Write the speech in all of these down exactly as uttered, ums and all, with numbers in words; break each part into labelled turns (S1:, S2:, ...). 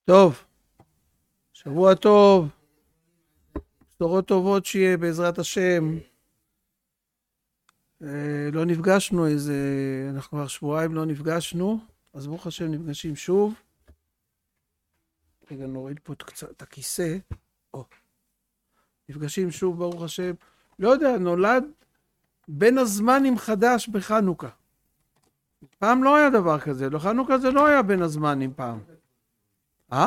S1: טוב, שבוע טוב, בשורות טובות שיהיה בעזרת השם. אה, לא נפגשנו איזה, אנחנו כבר שבועיים לא נפגשנו, אז ברוך השם נפגשים שוב. רגע, נוריד פה את, קצת, את הכיסא. או, נפגשים שוב ברוך השם. לא יודע, נולד בין הזמנים חדש בחנוכה. פעם לא היה דבר כזה, לא, חנוכה זה לא היה בין הזמנים פעם. אה?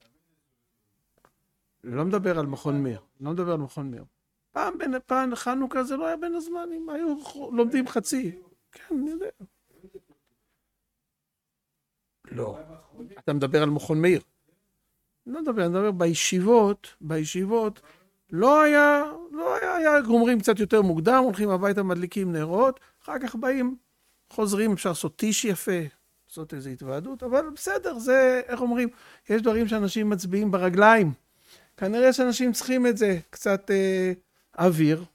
S1: לא מדבר על מכון מיר, לא מדבר על מכון מיר. פעם בין פעם חנוכה זה לא היה בין הזמנים, היו לומדים חצי. כן, אני יודע. לא. אתה מדבר על מכון מיר. לא מדבר, אני מדבר בישיבות, בישיבות, לא היה, לא היה, היה גומרים קצת יותר מוקדם, הולכים הביתה, מדליקים נרות, אחר כך באים, חוזרים, אפשר לעשות טיש יפה, לעשות איזו התוועדות, אבל בסדר, זה, איך אומרים, יש דברים שאנשים מצביעים ברגליים. כנראה שאנשים צריכים את זה, קצת אה, אוויר.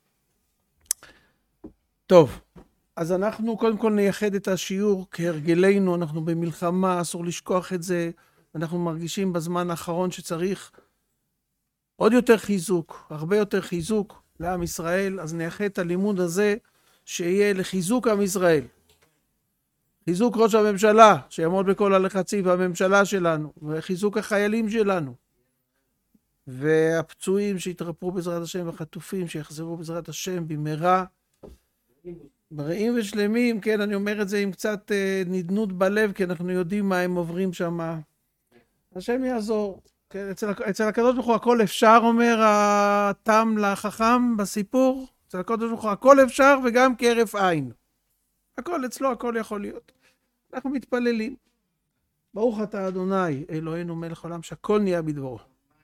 S1: טוב, אז אנחנו קודם כל נייחד את השיעור כהרגלנו, אנחנו במלחמה, אסור לשכוח את זה, אנחנו מרגישים בזמן האחרון שצריך עוד יותר חיזוק, הרבה יותר חיזוק לעם ישראל, אז נייחד את הלימוד הזה שיהיה לחיזוק עם ישראל. חיזוק ראש הממשלה, שיעמוד בכל הלחצים, והממשלה שלנו, וחיזוק החיילים שלנו. והפצועים שיתרפאו בעזרת השם, והחטופים שיחזרו בעזרת השם במהרה, בריאים ושלמים. כן, אני אומר את זה עם קצת אה, נדנות בלב, כי אנחנו יודעים מה הם עוברים שם. השם יעזור. כן, אצל, אצל הקדוש ברוך הוא הכל אפשר, אומר התם לחכם בסיפור. אצל הקדוש ברוך הוא הכל אפשר וגם כהרף עין. הכל אצלו, הכל יכול להיות. אנחנו מתפללים. ברוך אתה אדוני, אלוהינו מלך עולם, שהכל נהיה בדברו.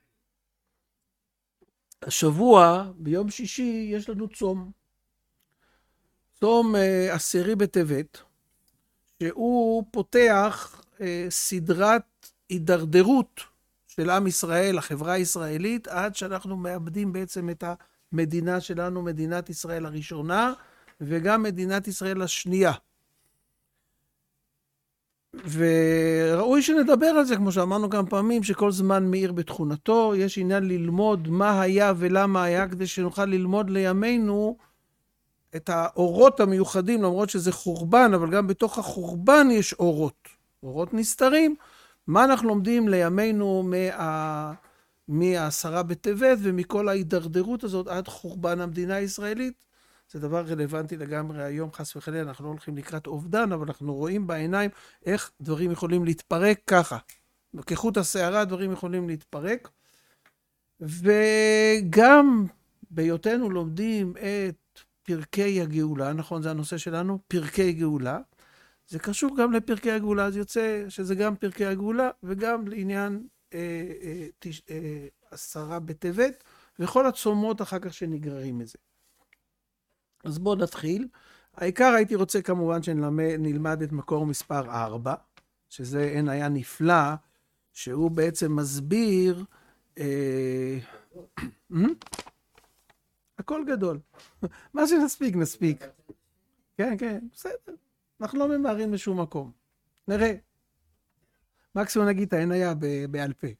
S1: השבוע, ביום שישי, יש לנו צום. צום אה, עשירי בטבת, שהוא פותח אה, סדרת הידרדרות של עם ישראל, החברה הישראלית, עד שאנחנו מאבדים בעצם את המדינה שלנו, מדינת ישראל הראשונה, וגם מדינת ישראל השנייה. וראוי שנדבר על זה, כמו שאמרנו כמה פעמים, שכל זמן מאיר בתכונתו, יש עניין ללמוד מה היה ולמה היה, כדי שנוכל ללמוד לימינו את האורות המיוחדים, למרות שזה חורבן, אבל גם בתוך החורבן יש אורות, אורות נסתרים. מה אנחנו לומדים לימינו מה... מהעשרה בטבת ומכל ההידרדרות הזאת עד חורבן המדינה הישראלית? זה דבר רלוונטי לגמרי היום, חס וחלילה, אנחנו לא הולכים לקראת אובדן, אבל אנחנו רואים בעיניים איך דברים יכולים להתפרק ככה. כחוט השערה דברים יכולים להתפרק. וגם בהיותנו לומדים את פרקי הגאולה, נכון, זה הנושא שלנו, פרקי גאולה. זה קשור גם לפרקי הגאולה, אז יוצא שזה גם פרקי הגאולה, וגם לעניין אה, אה, תש, אה, עשרה בטבת, וכל הצומות אחר כך שנגררים מזה. אז בואו נתחיל. העיקר הייתי רוצה כמובן שנלמד את מקור מספר ארבע, שזה אין היה נפלא, שהוא בעצם מסביר, אה, הכל גדול. מה שנספיק, נספיק. כן, כן, בסדר. אנחנו לא ממהרים לשום מקום. נראה. מקסימום נגיד את האין היה בעל פה.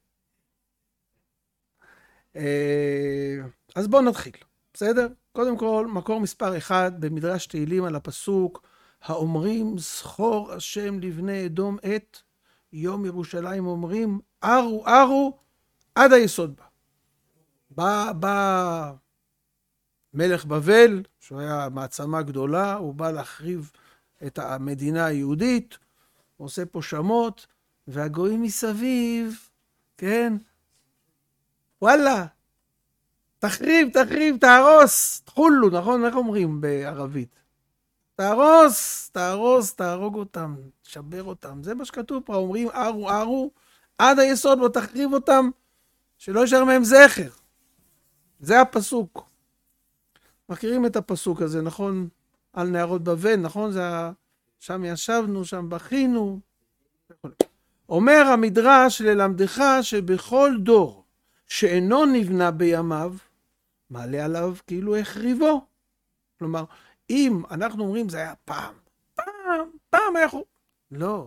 S1: אז בואו נתחיל. בסדר? קודם כל, מקור מספר אחד במדרש תהילים על הפסוק, האומרים זכור השם לבני אדום את יום ירושלים, אומרים ארו ארו עד היסוד בה. בא, בא מלך בבל, שהוא היה מעצמה גדולה, הוא בא להחריב את המדינה היהודית, הוא עושה פה שמות, והגויים מסביב, כן, וואלה, תחריב, תחריב, תהרוס, תחולו, נכון? איך אומרים בערבית? תהרוס, תהרוס, תהרוג אותם, תשבר אותם. זה מה שכתוב פה, אומרים ארו, ארו, עד היסוד בו תחריב אותם, שלא יישאר מהם זכר. זה הפסוק. מכירים את הפסוק הזה, נכון? על נהרות בבל, נכון? זה שם ישבנו, שם בכינו. אומר המדרש ללמדך שבכל דור שאינו נבנה בימיו, מעלה עליו כאילו החריבו. כלומר, אם אנחנו אומרים זה היה פעם, פעם, פעם היה חור... לא,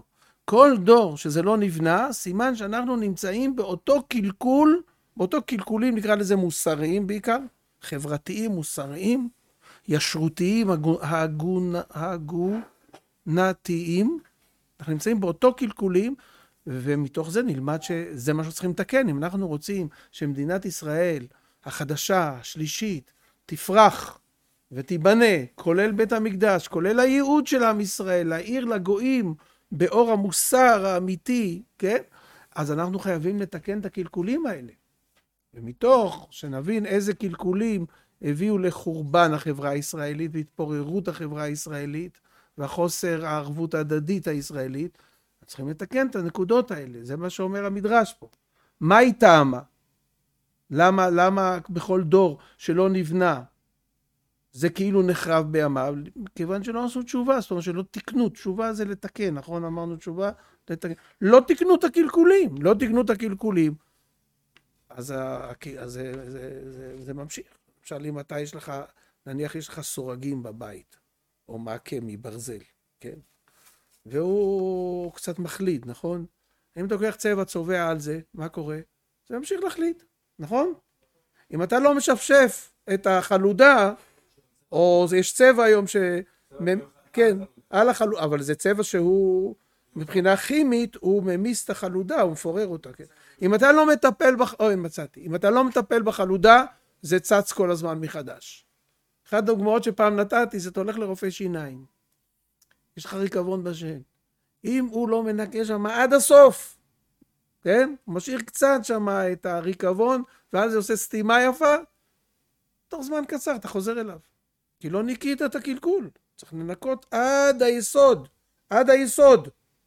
S1: כל דור שזה לא נבנה, סימן שאנחנו נמצאים באותו קלקול, באותו קלקולים נקרא לזה מוסריים בעיקר, חברתיים, מוסריים, ישרותיים, הגון, הגונתיים. אנחנו נמצאים באותו קלקולים, ומתוך זה נלמד שזה מה שצריכים לתקן. אם אנחנו רוצים שמדינת ישראל החדשה, השלישית, תפרח ותיבנה, כולל בית המקדש, כולל הייעוד של עם ישראל, להאיר לגויים באור המוסר האמיתי, כן? אז אנחנו חייבים לתקן את הקלקולים האלה. ומתוך שנבין איזה קלקולים הביאו לחורבן החברה הישראלית והתפוררות החברה הישראלית והחוסר הערבות ההדדית הישראלית, צריכים לתקן את הנקודות האלה. זה מה שאומר המדרש פה. מה היא טעמה? למה, למה בכל דור שלא נבנה זה כאילו נחרב בימיו? כיוון שלא עשו תשובה, זאת אומרת שלא תקנו. תשובה זה לתקן, נכון? אמרנו תשובה, לתקן. לא תקנו את הקלקולים, לא תקנו את הקלקולים. אז, אז זה, זה, זה, זה ממשיך. למשל, אם אתה יש לך, נניח יש לך סורגים בבית, או מעקה מברזל, כן? והוא קצת מחליד, נכון? אם אתה לוקח צבע צובע על זה, מה קורה? זה ממשיך להחליד, נכון? אם אתה לא משפשף את החלודה, או יש צבע היום ש... כן, על החלודה, אבל זה צבע שהוא, מבחינה כימית, הוא ממיס את החלודה, הוא מפורר אותה, כן? אם אתה לא מטפל, בח... אוי, מצאתי, אם אתה לא מטפל בחלודה, זה צץ כל הזמן מחדש. אחת הדוגמאות שפעם נתתי, זה אתה הולך לרופא שיניים. יש לך ריקבון בשן. אם הוא לא מנקה שם עד הסוף, כן? הוא משאיר קצת שם את הריקבון, ואז זה עושה סתימה יפה, תוך זמן קצר אתה חוזר אליו. כי לא ניקית את הקלקול. צריך לנקות עד היסוד. עד היסוד.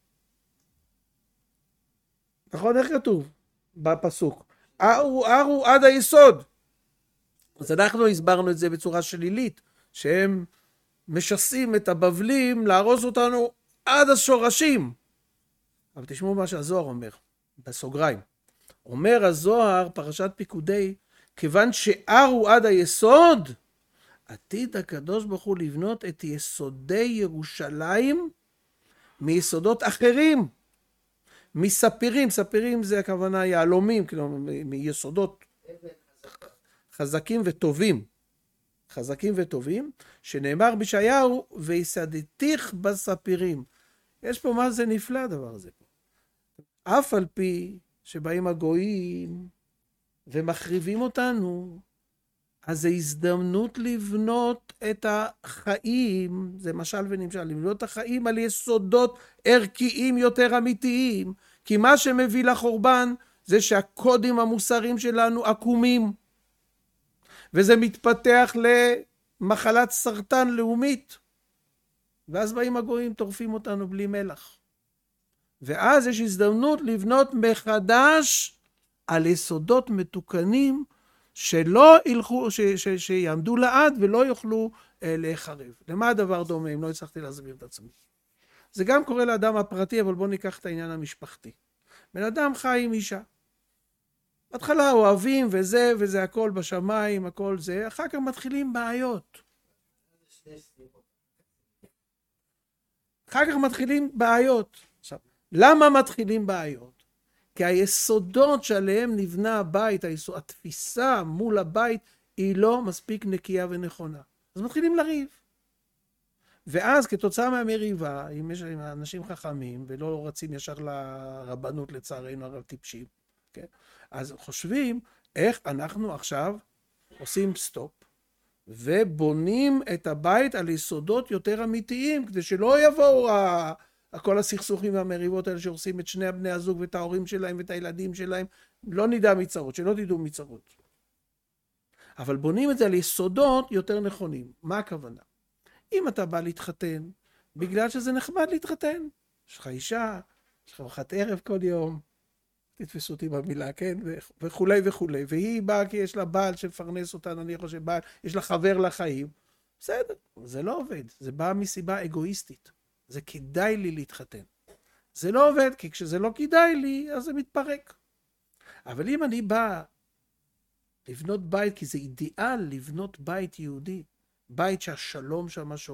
S1: נכון? איך כתוב? בפסוק. ארו, ארו עד היסוד. אז אנחנו הסברנו את זה בצורה שלילית, שהם משסים את הבבלים להרוס אותנו עד השורשים. אבל תשמעו מה שהזוהר אומר, בסוגריים. אומר הזוהר, פרשת פיקודי, כיוון שארו עד היסוד, עתיד הקדוש ברוך הוא לבנות את יסודי ירושלים מיסודות אחרים, מספירים. ספירים זה הכוונה יעלומים, כלומר מיסודות חזקים וטובים. חזקים וטובים, שנאמר בישעיהו, ויסדתיך בספירים. יש פה מה זה נפלא הדבר הזה. אף על פי שבאים הגויים ומחריבים אותנו, אז זה הזדמנות לבנות את החיים, זה משל ונמשל, לבנות את החיים על יסודות ערכיים יותר אמיתיים, כי מה שמביא לחורבן זה שהקודים המוסריים שלנו עקומים, וזה מתפתח למחלת סרטן לאומית, ואז באים הגויים טורפים אותנו בלי מלח. ואז יש הזדמנות לבנות מחדש על יסודות מתוקנים, שלא ילכו, ש, ש, שיעמדו לעד ולא יוכלו אה, להיחרב. למה הדבר דומה? אם לא הצלחתי להסביר את עצמי. זה גם קורה לאדם הפרטי, אבל בואו ניקח את העניין המשפחתי. בן אדם חי עם אישה. בהתחלה אוהבים וזה וזה הכל בשמיים, הכל זה, אחר כך מתחילים בעיות. אחר כך מתחילים בעיות. עכשיו, למה מתחילים בעיות? כי היסודות שעליהם נבנה הבית, היסוד, התפיסה מול הבית, היא לא מספיק נקייה ונכונה. אז מתחילים לריב. ואז כתוצאה מהמריבה, אם יש אנשים חכמים ולא רצים ישר לרבנות לצערנו הרב טיפשים, כן? אז חושבים איך אנחנו עכשיו עושים סטופ ובונים את הבית על יסודות יותר אמיתיים, כדי שלא יבואו ה... כל הסכסוכים והמריבות האלה שעושים את שני בני הזוג ואת ההורים שלהם ואת הילדים שלהם, לא נדע מצרות, שלא תדעו מצרות. אבל בונים את זה על יסודות יותר נכונים. מה הכוונה? אם אתה בא להתחתן, בגלל שזה נחמד להתחתן, יש לך אישה, יש לך ארוחת ערב כל יום, תתפסו אותי במילה, כן? וכולי וכולי. והיא באה כי יש לה בעל שמפרנס אותה, אני חושב בעל, יש לה חבר לחיים. בסדר, זה לא עובד. זה בא מסיבה אגואיסטית. זה כדאי לי להתחתן. זה לא עובד, כי כשזה לא כדאי לי, אז זה מתפרק. אבל אם אני בא לבנות בית, כי זה אידיאל לבנות בית יהודי, בית שהשלום שם שורר,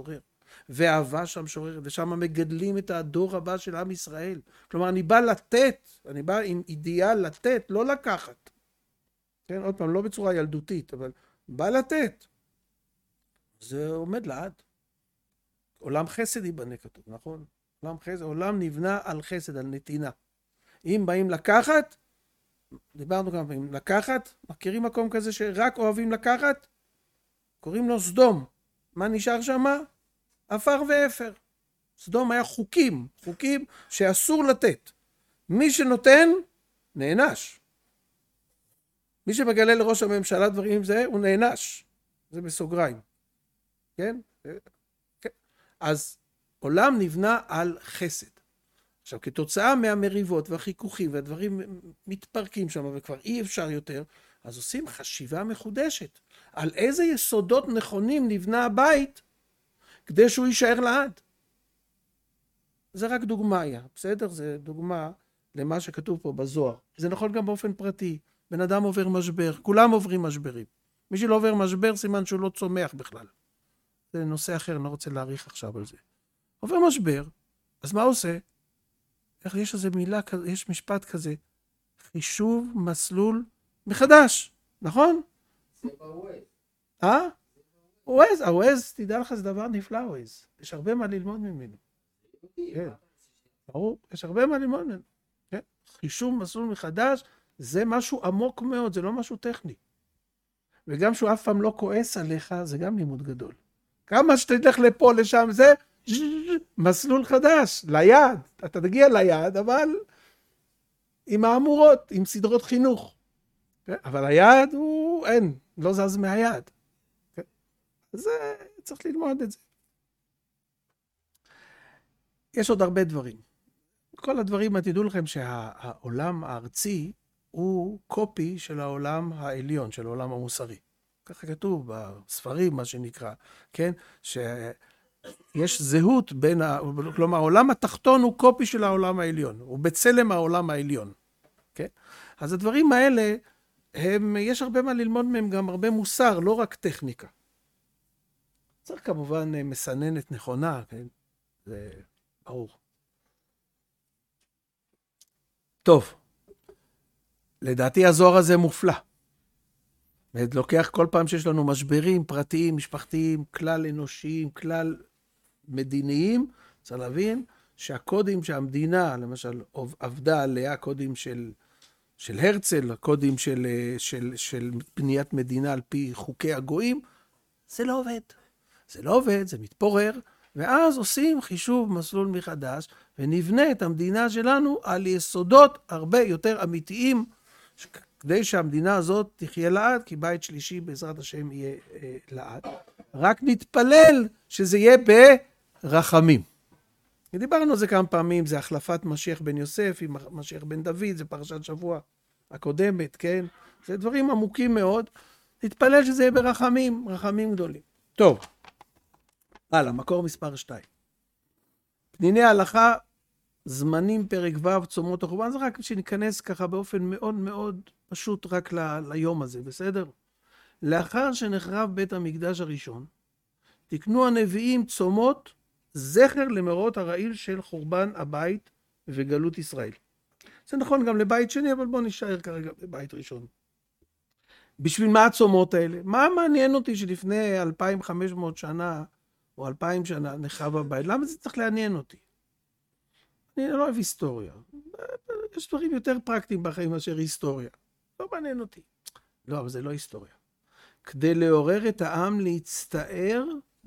S1: ואהבה שם שוררת, ושם מגדלים את הדור הבא של עם ישראל. כלומר, אני בא לתת, אני בא עם אידיאל לתת, לא לקחת. כן, עוד פעם, לא בצורה ילדותית, אבל בא לתת. זה עומד לעד. עולם חסד ייבנה כתוב, נכון? עולם חסד, עולם נבנה על חסד, על נתינה. אם באים לקחת, דיברנו כמה פעמים, לקחת, מכירים מקום כזה שרק אוהבים לקחת? קוראים לו סדום. מה נשאר שם? עפר ואפר. סדום היה חוקים, חוקים שאסור לתת. מי שנותן, נענש. מי שמגלה לראש הממשלה דברים עם זה, הוא נענש. זה בסוגריים. כן? כן. אז עולם נבנה על חסד. עכשיו, כתוצאה מהמריבות והחיכוכים והדברים מתפרקים שם וכבר אי אפשר יותר, אז עושים חשיבה מחודשת על איזה יסודות נכונים נבנה הבית כדי שהוא יישאר לעד. זה רק דוגמה היה, בסדר? זה דוגמה למה שכתוב פה בזוהר. זה נכון גם באופן פרטי. בן אדם עובר משבר, כולם עוברים משברים. מי שלא עובר משבר, סימן שהוא לא צומח בכלל. זה נושא אחר, אני לא רוצה להאריך עכשיו על זה. עובר משבר, אז מה עושה? איך יש איזו מילה, יש משפט כזה, חישוב מסלול מחדש, נכון?
S2: זה בווייז.
S1: אה? ווייז, הווייז, תדע לך, זה דבר נפלא, ווייז. יש הרבה מה ללמוד ממנו. כן, ברור, יש הרבה מה ללמוד ממנו. כן? חישוב מסלול מחדש, זה משהו עמוק מאוד, זה לא משהו טכני. וגם שהוא אף פעם לא כועס עליך, זה גם לימוד גדול. כמה שתלך לפה, לשם, זה מסלול חדש, ליד. אתה תגיע ליד, אבל עם האמורות, עם סדרות חינוך. אבל היד הוא אין, לא זז מהיד. אז צריך ללמוד את זה. יש עוד הרבה דברים. כל הדברים, תדעו לכם שהעולם הארצי הוא קופי של העולם העליון, של העולם המוסרי. ככה כתוב בספרים, מה שנקרא, כן? שיש זהות בין, ה... כלומר, העולם התחתון הוא קופי של העולם העליון, הוא בצלם העולם העליון, כן? אז הדברים האלה, הם, יש הרבה מה ללמוד מהם, גם הרבה מוסר, לא רק טכניקה. צריך כמובן מסננת נכונה, כן? זה ברור. טוב, לדעתי הזוהר הזה מופלא. ולוקח כל פעם שיש לנו משברים פרטיים, משפחתיים, כלל אנושיים, כלל מדיניים, צריך להבין שהקודים שהמדינה, למשל, עבדה עליה, קודים של, של הרצל, הקודים של, של, של בניית מדינה על פי חוקי הגויים, זה לא עובד. זה לא עובד, זה מתפורר, ואז עושים חישוב מסלול מחדש, ונבנה את המדינה שלנו על יסודות הרבה יותר אמיתיים, כדי שהמדינה הזאת תחיה לעד, כי בית שלישי בעזרת השם יהיה אה, לעד. רק נתפלל שזה יהיה ברחמים. דיברנו על זה כמה פעמים, זה החלפת משיח בן יוסף עם משיח בן דוד, זה פרשת שבוע הקודמת, כן? זה דברים עמוקים מאוד. נתפלל שזה יהיה ברחמים, רחמים גדולים. טוב, הלאה, מקור מספר שתיים. פניני ההלכה, זמנים פרק ו' צומות החורבן, זה רק שניכנס ככה באופן מאוד מאוד פשוט רק ל- ליום הזה, בסדר? לאחר שנחרב בית המקדש הראשון, תקנו הנביאים צומות זכר למאורעות הרעיל של חורבן הבית וגלות ישראל. זה נכון גם לבית שני, אבל בואו נשאר כרגע בבית ראשון. בשביל מה הצומות האלה? מה מעניין אותי שלפני אלפיים וחמש מאות שנה או אלפיים שנה נחרב הבית? למה זה צריך לעניין אותי? אני לא אוהב היסטוריה. יש דברים יותר פרקטיים בחיים מאשר היסטוריה. לא מעניין אותי. לא, אבל זה לא היסטוריה. כדי לעורר את העם להצטער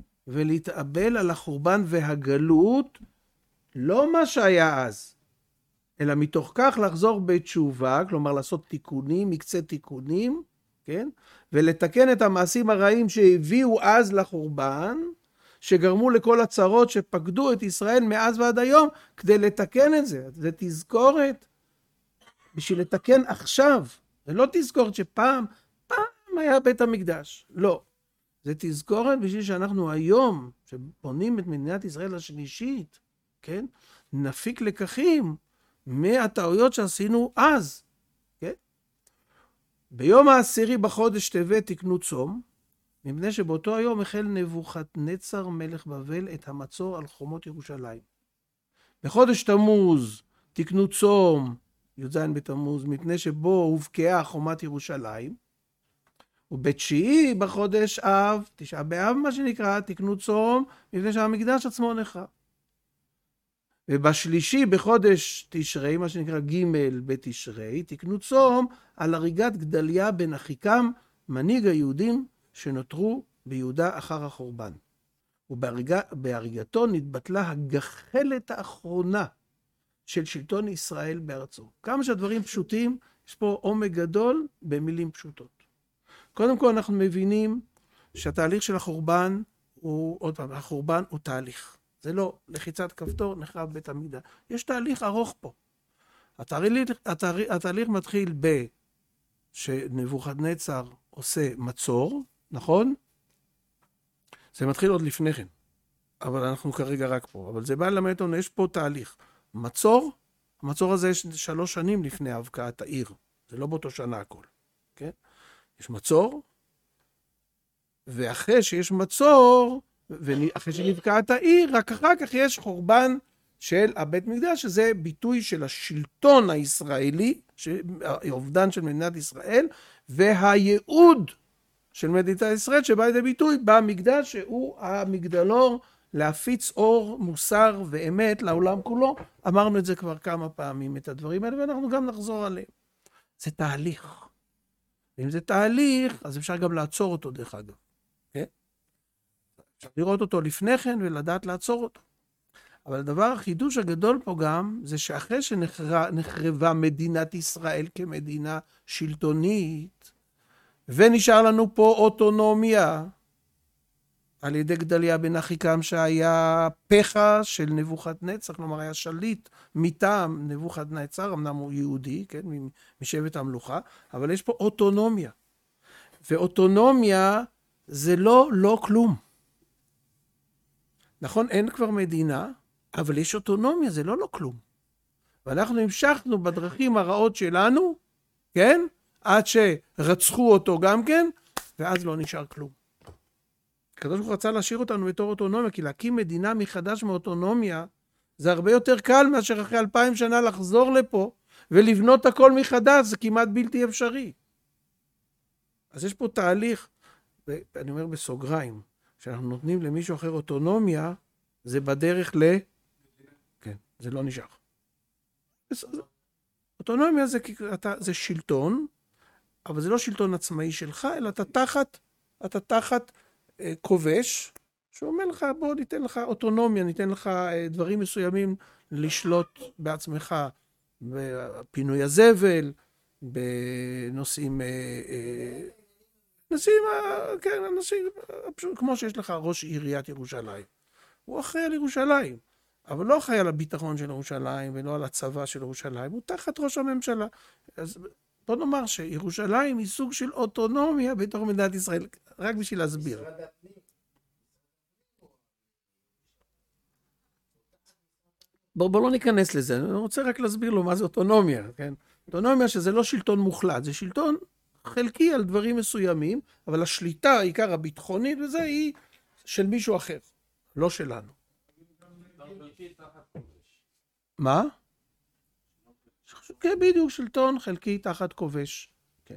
S1: ולהתאבל על החורבן והגלות, לא מה שהיה אז, אלא מתוך כך לחזור בתשובה, כלומר לעשות תיקונים, מקצה תיקונים, כן? ולתקן את המעשים הרעים שהביאו אז לחורבן, שגרמו לכל הצרות שפקדו את ישראל מאז ועד היום, כדי לתקן את זה. זה תזכורת בשביל לתקן עכשיו. זה לא תזכורת שפעם, פעם היה בית המקדש. לא. זה תזכורת בשביל שאנחנו היום, שבונים את מדינת ישראל השלישית, כן? נפיק לקחים מהטעויות שעשינו אז. כן? ביום העשירי בחודש טבת תקנו צום, מפני שבאותו היום החל נבוכדנצר מלך בבל את המצור על חומות ירושלים. בחודש תמוז תקנו צום, י"ז בתמוז, מפני שבו הובקעה חומת ירושלים, ובתשיעי בחודש אב, תשעה באב מה שנקרא, תקנו צום, מפני שהמקדש עצמו נחרב. ובשלישי בחודש תשרי, מה שנקרא ג' בתשרי, תקנו צום על הריגת גדליה בן אחיקם, מנהיג היהודים שנותרו ביהודה אחר החורבן. ובהריגתו נתבטלה הגחלת האחרונה של שלטון ישראל בארצו. כמה שהדברים פשוטים, יש פה עומק גדול במילים פשוטות. קודם כל אנחנו מבינים שהתהליך של החורבן הוא, עוד פעם, החורבן הוא תהליך. זה לא לחיצת כפתור נחרב בית המקדש. יש תהליך ארוך פה. התהליך, התהליך, התהליך מתחיל ב... שנבוכדנצר עושה מצור, נכון? זה מתחיל עוד לפני כן. אבל אנחנו כרגע רק פה. אבל זה בא ללמד אותנו, יש פה תהליך. מצור, המצור הזה יש שלוש שנים לפני הבקעת העיר. זה לא באותו שנה הכל. כן? יש מצור, ואחרי שיש מצור, ואחרי שנבקעת העיר, רק אחר כך יש חורבן של הבית מקדש, שזה ביטוי של השלטון הישראלי, האובדן של מדינת ישראל, והייעוד של מדינת ישראל, שבא לידי ביטוי במקדש, שהוא המגדלור להפיץ אור, מוסר ואמת לעולם כולו. אמרנו את זה כבר כמה פעמים, את הדברים האלה, ואנחנו גם נחזור עליהם. זה תהליך. ואם זה תהליך, אז אפשר גם לעצור אותו דרך אגב. כן? אפשר לראות אותו לפני כן ולדעת לעצור אותו. אבל הדבר החידוש הגדול פה גם, זה שאחרי שנחרבה מדינת ישראל כמדינה שלטונית, ונשאר לנו פה אוטונומיה, על ידי גדליה בן אחיקם שהיה פחה של נבוכדנצר, כלומר היה שליט מטעם נבוכדנצר, אמנם הוא יהודי, כן, משבט המלוכה, אבל יש פה אוטונומיה. ואוטונומיה זה לא לא כלום. נכון, אין כבר מדינה, אבל יש אוטונומיה, זה לא לא כלום. ואנחנו המשכנו בדרכים הרעות שלנו, כן? עד שרצחו אותו גם כן, ואז לא נשאר כלום. הקדוש ברוך הוא רצה להשאיר אותנו בתור אוטונומיה, כי להקים מדינה מחדש מאוטונומיה, זה הרבה יותר קל מאשר אחרי אלפיים שנה לחזור לפה, ולבנות הכל מחדש, זה כמעט בלתי אפשרי. אז יש פה תהליך, ואני אומר בסוגריים, שאנחנו נותנים למישהו אחר אוטונומיה, זה בדרך ל... כן, זה לא נשאר. אוטונומיה זה, זה שלטון, אבל זה לא שלטון עצמאי שלך, אלא אתה תחת, אתה תחת אה, כובש, שאומר לך, בוא ניתן לך אוטונומיה, ניתן לך אה, דברים מסוימים לשלוט בעצמך, בפינוי הזבל, בנושאים, אה, אה, נושאים, אה, כן, נושאים, פשוט, כמו שיש לך ראש עיריית ירושלים. הוא אחראי על ירושלים, אבל לא אחראי על הביטחון של ירושלים, ולא על הצבא של ירושלים, הוא תחת ראש הממשלה. אז בוא נאמר שירושלים היא סוג של אוטונומיה בתוך מדינת ישראל, רק בשביל להסביר. בוא, בוא לא ניכנס לזה, אני רוצה רק להסביר לו מה זה אוטונומיה, כן? אוטונומיה שזה לא שלטון מוחלט, זה שלטון חלקי על דברים מסוימים, אבל השליטה, העיקר הביטחונית וזה, היא של מישהו אחר, לא שלנו. מה? כן, בדיוק, שלטון חלקי תחת כובש. כן.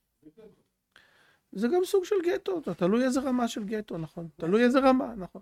S1: זה גם סוג של גטו, תלוי איזה רמה של גטו, נכון? תלוי איזה רמה, נכון?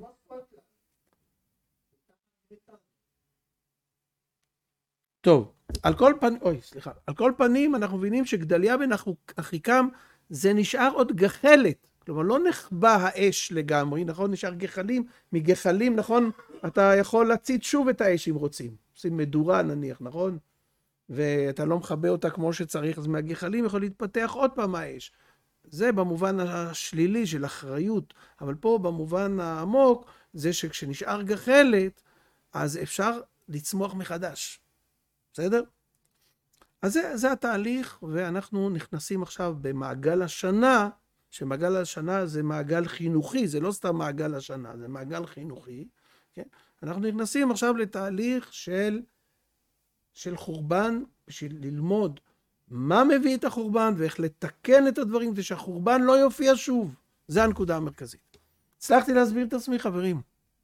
S1: טוב, על כל פנים, אוי, סליחה, על כל פנים אנחנו מבינים שגדליה בן אחיקם זה נשאר עוד גחלת, כלומר לא נחבא האש לגמרי, נכון? נשאר גחלים, מגחלים, נכון? אתה יכול להצית שוב את האש אם רוצים, עושים מדורה נניח, נכון? ואתה לא מכבה אותה כמו שצריך, אז מהגחלים יכול להתפתח עוד פעם האש. זה במובן השלילי של אחריות, אבל פה במובן העמוק, זה שכשנשאר גחלת, אז אפשר לצמוח מחדש. בסדר? אז זה, זה התהליך, ואנחנו נכנסים עכשיו במעגל השנה, שמעגל השנה זה מעגל חינוכי, זה לא סתם מעגל השנה, זה מעגל חינוכי. כן? אנחנו נכנסים עכשיו לתהליך של, של חורבן, בשביל ללמוד מה מביא את החורבן, ואיך לתקן את הדברים, כדי שהחורבן לא יופיע שוב. זה הנקודה המרכזית. הצלחתי להסביר את עצמי, חברים.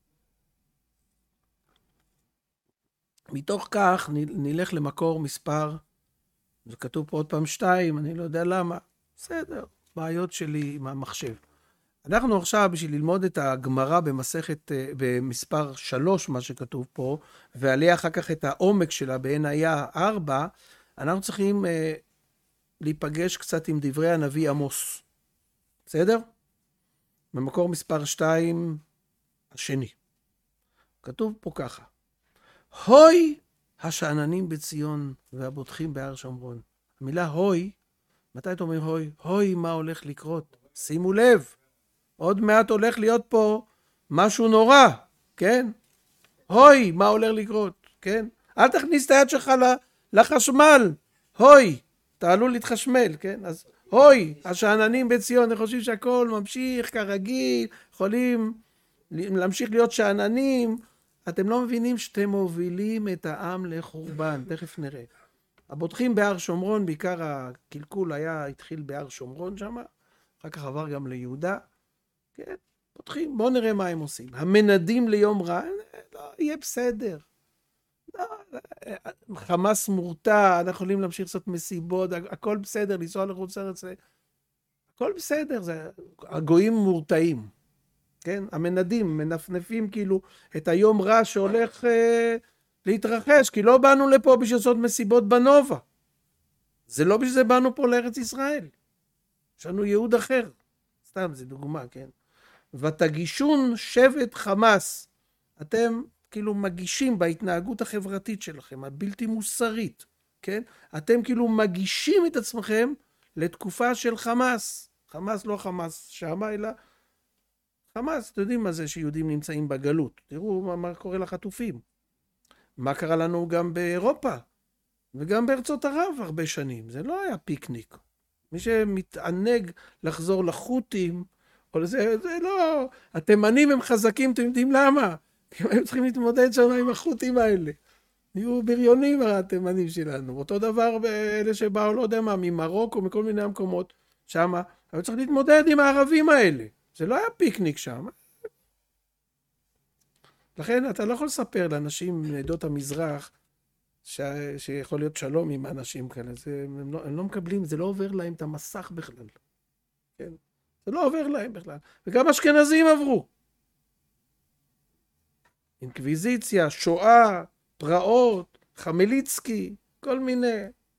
S1: מתוך כך נלך למקור מספר, זה כתוב פה עוד פעם שתיים, אני לא יודע למה. בסדר, בעיות שלי עם המחשב. אנחנו עכשיו, בשביל ללמוד את הגמרא במסכת, במספר שלוש, מה שכתוב פה, ועליה אחר כך את העומק שלה, בעין היה ארבע, אנחנו צריכים אה, להיפגש קצת עם דברי הנביא עמוס. בסדר? במקור מספר שתיים, השני. כתוב פה ככה. הוי השעננים בציון והבוטחים בהר שומרון. המילה הוי, מתי אתה אומר הוי? הוי מה הולך לקרות? שימו לב. עוד מעט הולך להיות פה משהו נורא, כן? הוי, מה הולך לקרות, כן? אל תכניס את היד שלך לחשמל, הוי, אתה עלול להתחשמל, כן? אז הוי, השעננים בציון, אני חושב שהכל ממשיך כרגיל, יכולים להמשיך להיות שעננים, אתם לא מבינים שאתם מובילים את העם לחורבן, תכף נראה. הבוטחים בהר שומרון, בעיקר הקלקול היה, התחיל בהר שומרון שם, אחר כך עבר גם ליהודה, כן, פותחים, בואו נראה מה הם עושים. המנדים ליום רע, לא, יהיה בסדר. לא, חמאס מורתע, אנחנו יכולים להמשיך לעשות מסיבות, הכל בסדר, לנסוע לחוץ לארץ, הכל בסדר, זה, הגויים מורתעים, כן? המנדים, מנפנפים כאילו את היום רע שהולך אה, להתרחש, כי לא באנו לפה בשביל לעשות מסיבות בנובה. זה לא בשביל זה באנו פה לארץ ישראל. יש לנו ייעוד אחר. סתם, זה דוגמה, כן? ותגישון שבט חמאס. אתם כאילו מגישים בהתנהגות החברתית שלכם, הבלתי מוסרית, כן? אתם כאילו מגישים את עצמכם לתקופה של חמאס. חמאס לא חמאס שמה, אלא חמאס, אתם יודעים מה זה שיהודים נמצאים בגלות. תראו מה, מה קורה לחטופים. מה קרה לנו גם באירופה, וגם בארצות ערב הרבה שנים. זה לא היה פיקניק. מי שמתענג לחזור לחות'ים, או לזה, זה לא, התימנים הם חזקים, אתם יודעים למה? כי הם צריכים להתמודד שם עם החות'ים האלה. יהיו בריונים התימנים שלנו. אותו דבר באלה שבאו, לא יודע מה, ממרוקו, מכל מיני המקומות שם, אבל צריך להתמודד עם הערבים האלה. זה לא היה פיקניק שם. לכן אתה לא יכול לספר לאנשים מעדות המזרח, ש... שיכול להיות שלום עם אנשים כאלה. זה, הם, לא, הם לא מקבלים, זה לא עובר להם את המסך בכלל. כן? זה לא עובר להם בכלל. וגם אשכנזים עברו. אינקוויזיציה, שואה, פרעות, חמליצקי, כל מיני.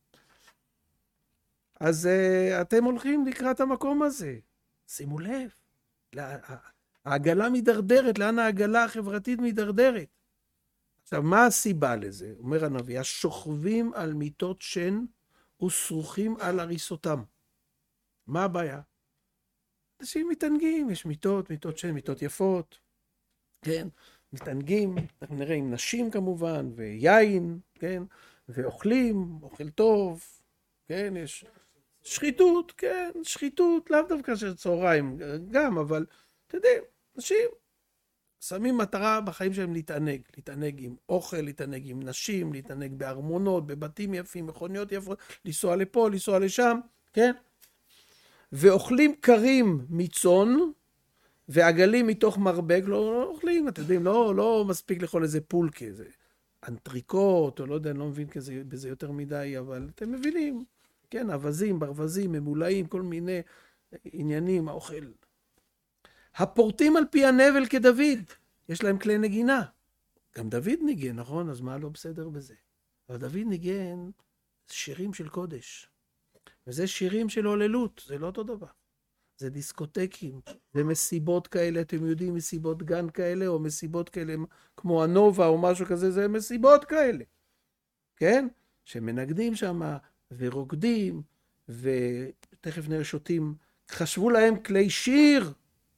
S1: אז uh, אתם הולכים לקראת המקום הזה. שימו לב. לה... העגלה מדרדרת, לאן העגלה החברתית מדרדרת. עכשיו, מה הסיבה לזה? אומר הנביא, השוכבים על מיטות שן ושרוכים על הריסותם. מה הבעיה? אנשים מתענגים, יש מיטות, מיטות שן, מיטות יפות, כן? מתענגים, אנחנו נראה עם נשים כמובן, ויין, כן? ואוכלים, אוכל טוב, כן? יש שחיתות, כן? שחיתות, לאו דווקא של צהריים, גם, אבל, אתה יודע, אנשים שמים מטרה בחיים שלהם להתענג, להתענג עם אוכל, להתענג עם נשים, להתענג בארמונות, בבתים יפים, מכוניות יפות, לנסוע לפה, לנסוע לשם, כן? ואוכלים קרים מצון, ועגלים מתוך מרבק, לא, לא אוכלים, אתם יודעים, לא, לא מספיק לאכול איזה פולקה, זה אנטריקוט, או לא יודע, אני לא מבין כזה, בזה יותר מדי, אבל אתם מבינים, כן, אבזים, ברווזים, ממולאים, כל מיני עניינים, האוכל. הפורטים על פי הנבל כדוד, יש להם כלי נגינה. גם דוד ניגן, נכון? אז מה לא בסדר בזה? אבל דוד ניגן שירים של קודש. וזה שירים של הוללות, זה לא אותו דבר. זה דיסקוטקים, זה מסיבות כאלה, אתם יודעים, מסיבות גן כאלה, או מסיבות כאלה כמו הנובה או משהו כזה, זה מסיבות כאלה. כן? שמנגדים שם ורוקדים, ותכף נראה שותים. חשבו להם כלי שיר,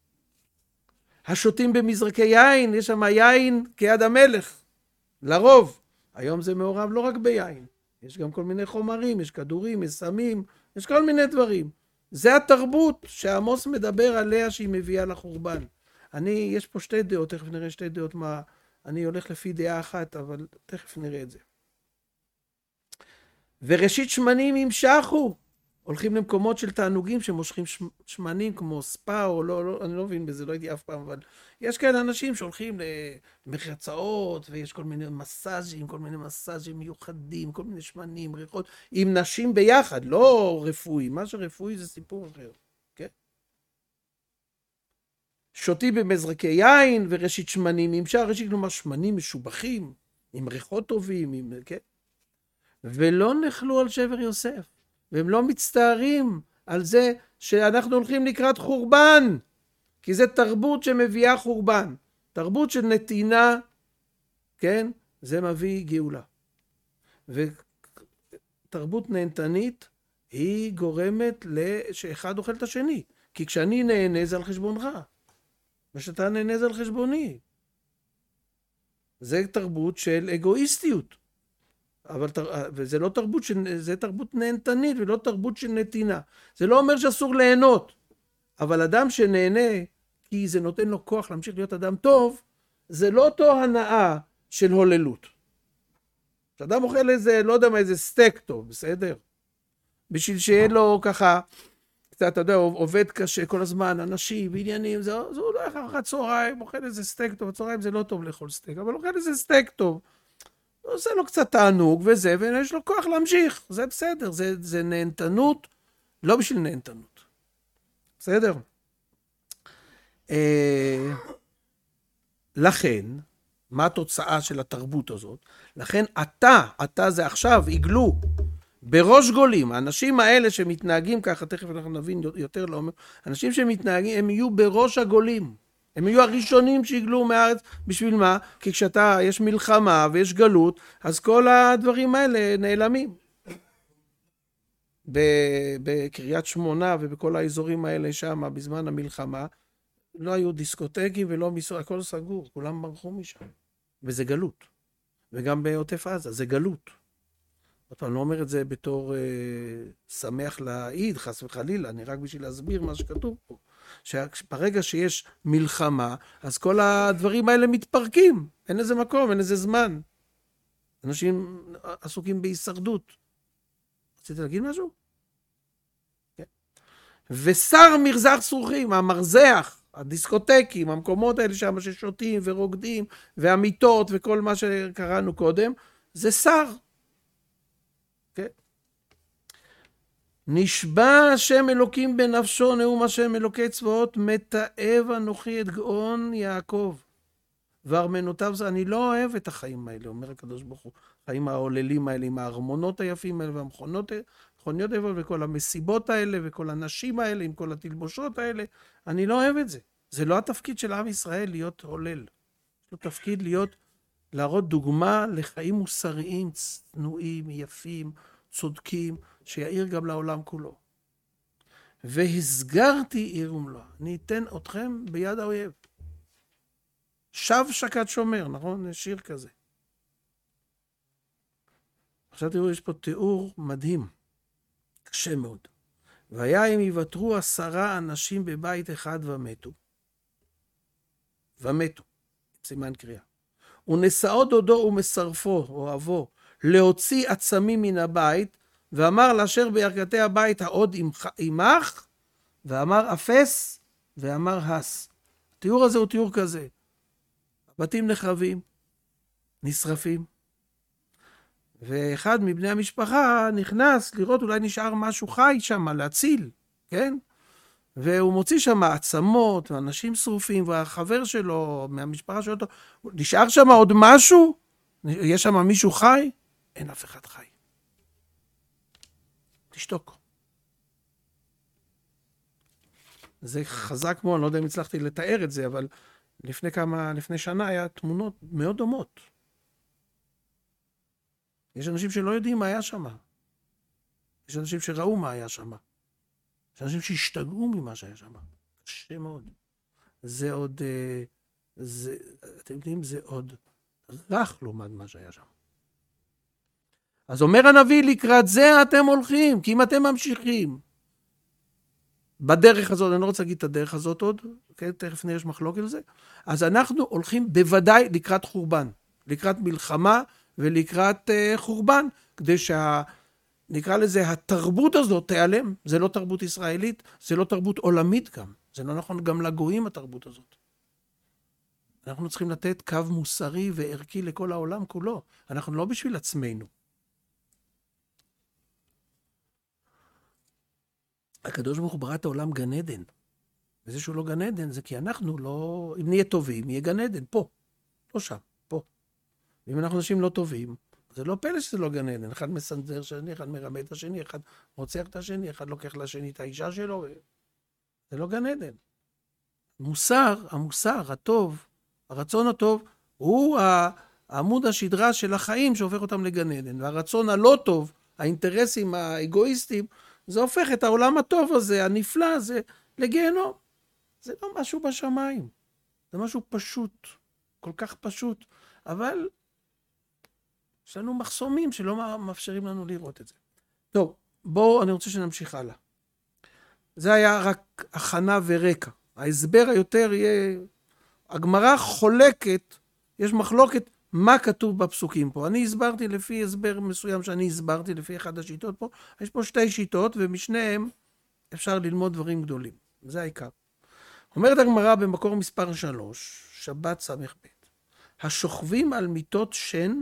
S1: השותים במזרקי יין, יש שם יין כיד המלך, לרוב. היום זה מעורב לא רק ביין, יש גם כל מיני חומרים, יש כדורים, יש סמים, יש כל מיני דברים. זה התרבות שעמוס מדבר עליה שהיא מביאה לחורבן. אני, יש פה שתי דעות, תכף נראה שתי דעות מה, אני הולך לפי דעה אחת, אבל תכף נראה את זה. וראשית שמנים ימשכו, הולכים למקומות של תענוגים שמושכים שמנים כמו ספא, או לא, לא, אני לא מבין בזה, לא הייתי אף פעם, אבל יש כאלה אנשים שהולכים למחצאות, ויש כל מיני מסאז'ים, כל מיני מסאז'ים מיוחדים, כל מיני שמנים, ריחות, עם נשים ביחד, לא רפואי, מה שרפואי זה סיפור אחר, כן? שותים במזרקי יין וראשית שמנים, אם שהראשית כלומר שמנים משובחים, עם ריחות טובים, עם, כן? ולא נחלו על שבר יוסף. והם לא מצטערים על זה שאנחנו הולכים לקראת חורבן, כי זה תרבות שמביאה חורבן. תרבות של נתינה, כן? זה מביא גאולה. ותרבות נהנתנית היא גורמת שאחד אוכל את השני. כי כשאני נהנה זה על חשבונך, ושאתה נהנה זה על חשבוני. זה תרבות של אגואיסטיות. אבל וזה לא תרבות, זה תרבות נהנתנית ולא תרבות של נתינה. זה לא אומר שאסור ליהנות, אבל אדם שנהנה כי זה נותן לו כוח להמשיך להיות אדם טוב, זה לא אותו הנאה של הוללות. כשאדם אוכל איזה, לא יודע מה, איזה סטייק טוב, בסדר? בשביל שיהיה לו ככה, קצת, אתה יודע, עובד קשה כל הזמן, אנשים, בעניינים, זה, זה הוא לא אחר צהריים, אוכל איזה סטייק טוב, צהריים זה לא טוב לאכול סטייק, אבל אוכל איזה סטייק טוב. עושה לו קצת תענוג וזה, ויש לו כוח להמשיך. זה בסדר, זה, זה נהנתנות, לא בשביל נהנתנות. בסדר? אה, לכן, מה התוצאה של התרבות הזאת? לכן אתה, אתה זה עכשיו, עגלו, בראש גולים, האנשים האלה שמתנהגים ככה, תכף אנחנו נבין יותר לעומק, אנשים שמתנהגים, הם יהיו בראש הגולים. הם יהיו הראשונים שיגלו מהארץ. בשביל מה? כי כשאתה, יש מלחמה ויש גלות, אז כל הדברים האלה נעלמים. בקריית שמונה ובכל האזורים האלה שם, בזמן המלחמה, לא היו דיסקוטקים ולא מסור, הכל סגור, כולם ברחו משם. וזה גלות. וגם בעוטף עזה, זה גלות. אני לא אומר את זה בתור אה, שמח להעיד, חס וחלילה, אני רק בשביל להסביר מה שכתוב פה. שברגע שיש מלחמה, אז כל הדברים האלה מתפרקים. אין איזה מקום, אין איזה זמן. אנשים עסוקים בהישרדות. רציתי להגיד משהו? כן. ושר מרזח סרוכים, המרזח, הדיסקוטקים, המקומות האלה שם ששותים ורוקדים, והמיטות וכל מה שקראנו קודם, זה שר. כן. נשבע השם אלוקים בנפשו, נאום השם אלוקי צבאות, מתאב אנוכי את גאון יעקב וארמנותיו. זה, אני לא אוהב את החיים האלה, אומר הקדוש ברוך הוא, החיים העוללים האלה, עם הארמונות היפים האלה, והמכוניות היפות, וכל המסיבות האלה, וכל הנשים האלה, עם כל התלבושות האלה, אני לא אוהב את זה. זה לא התפקיד של עם ישראל להיות הולל. יש לו תפקיד להיות, להראות דוגמה לחיים מוסריים, צנועים, יפים, צודקים, שיעיר גם לעולם כולו. והסגרתי עיר ומלואה, אני אתן אתכם ביד האויב. שב שקד שומר, נכון? יש שיר כזה. עכשיו תראו, יש פה תיאור מדהים, קשה מאוד. והיה אם יוותרו עשרה אנשים בבית אחד ומתו. ומתו, סימן קריאה. ונשאו דודו ומסרפו, או אבו, להוציא עצמים מן הבית, ואמר לאשר בירכתי הבית העוד עמך, ואמר אפס, ואמר הס. התיאור הזה הוא תיאור כזה. בתים נחרבים, נשרפים, ואחד מבני המשפחה נכנס לראות אולי נשאר משהו חי שם, להציל, כן? והוא מוציא שם עצמות, ואנשים שרופים, והחבר שלו, מהמשפחה שלו, נשאר שם עוד משהו? יש שם מישהו חי? אין אף אחד חי. תשתוק. זה חזק מאוד, אני לא יודע אם הצלחתי לתאר את זה, אבל לפני כמה, לפני שנה היה תמונות מאוד דומות. יש אנשים שלא יודעים מה היה שם. יש אנשים שראו מה היה שם. יש אנשים שהשתגעו ממה שהיה שם. קשה מאוד. זה עוד, זה, אתם יודעים, זה עוד רך לעומת מה שהיה שם. אז אומר הנביא, לקראת זה אתם הולכים, כי אם אתם ממשיכים בדרך הזאת, אני לא רוצה להגיד את הדרך הזאת עוד, okay, תכף נראה יש מחלוקת על זה, אז אנחנו הולכים בוודאי לקראת חורבן, לקראת מלחמה ולקראת uh, חורבן, כדי נקרא לזה, התרבות הזאת תיעלם. זה לא תרבות ישראלית, זה לא תרבות עולמית גם. זה לא נכון גם לגויים התרבות הזאת. אנחנו צריכים לתת קו מוסרי וערכי לכל העולם כולו. אנחנו לא בשביל עצמנו. הקדוש ברוך הוא ברא את העולם גן עדן. וזה שהוא לא גן עדן, זה כי אנחנו לא... אם נהיה טובים, יהיה גן עדן, פה. לא שם, פה. ואם אנחנו אנשים לא טובים, זה לא פלא שזה לא גן עדן. אחד מסנזר שני, אחד מרמה את השני, אחד רוצח את השני, אחד לוקח לשני את האישה שלו. זה לא גן עדן. מוסר, המוסר, הטוב, הרצון הטוב, הוא העמוד השדרה של החיים שהופך אותם לגן עדן. והרצון הלא טוב, האינטרסים האגואיסטיים, זה הופך את העולם הטוב הזה, הנפלא הזה, לגיהנום. זה לא משהו בשמיים. זה משהו פשוט, כל כך פשוט. אבל יש לנו מחסומים שלא מאפשרים לנו לראות את זה. טוב, בואו, אני רוצה שנמשיך הלאה. זה היה רק הכנה ורקע. ההסבר היותר יהיה... הגמרא חולקת, יש מחלוקת מה כתוב בפסוקים פה. אני הסברתי לפי הסבר מסוים שאני הסברתי לפי אחד השיטות פה. יש פה שתי שיטות, ומשניהם אפשר ללמוד דברים גדולים. זה העיקר. אומרת הגמרא במקור מספר שלוש, שבת סמך בית. השוכבים על מיטות שן